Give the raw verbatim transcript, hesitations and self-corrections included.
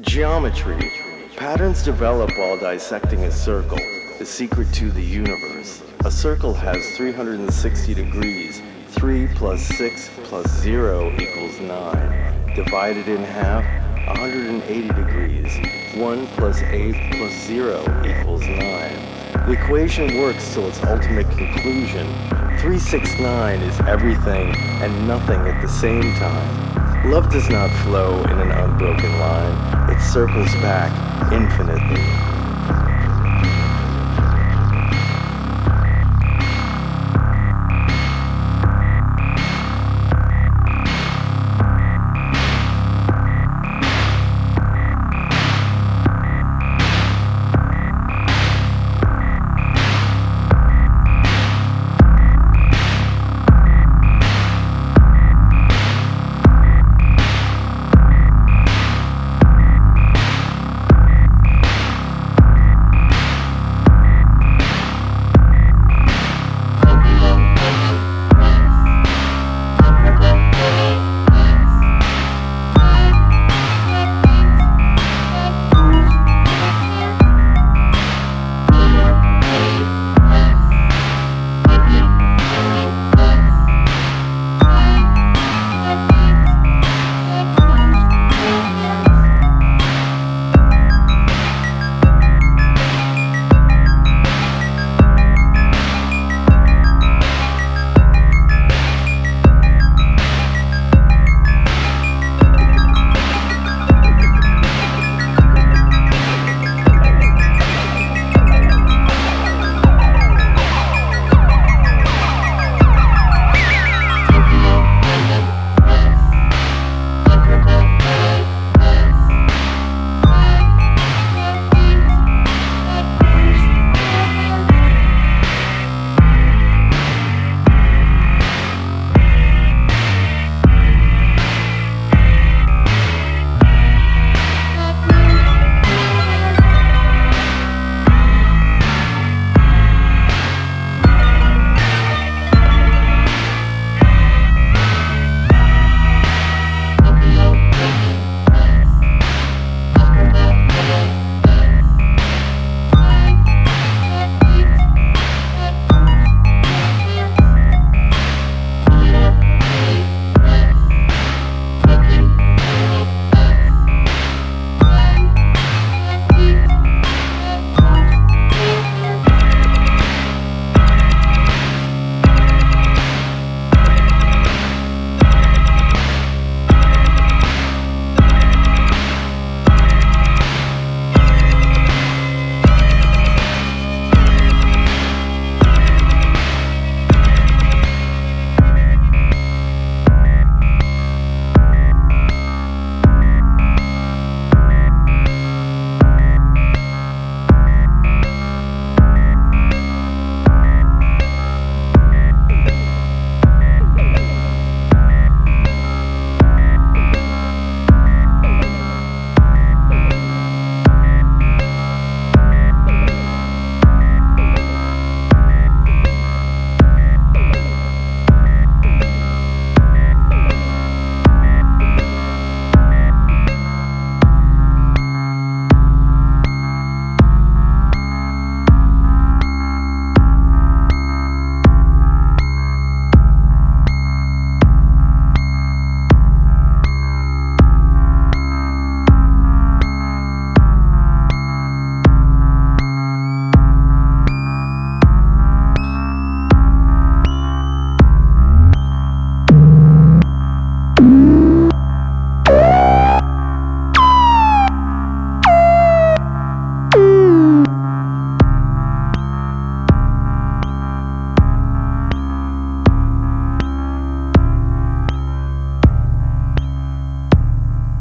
Geometry. Patterns develop while dissecting a circle, the secret to the universe. A circle has three hundred sixty degrees. three plus six plus zero equals nine. Divided in half, one hundred eighty degrees. one plus eight plus zero equals nine. The equation works till its ultimate conclusion. three sixty-nine is everything and nothing at the same time. Love does not flow in an unbroken line. It circles back infinitely.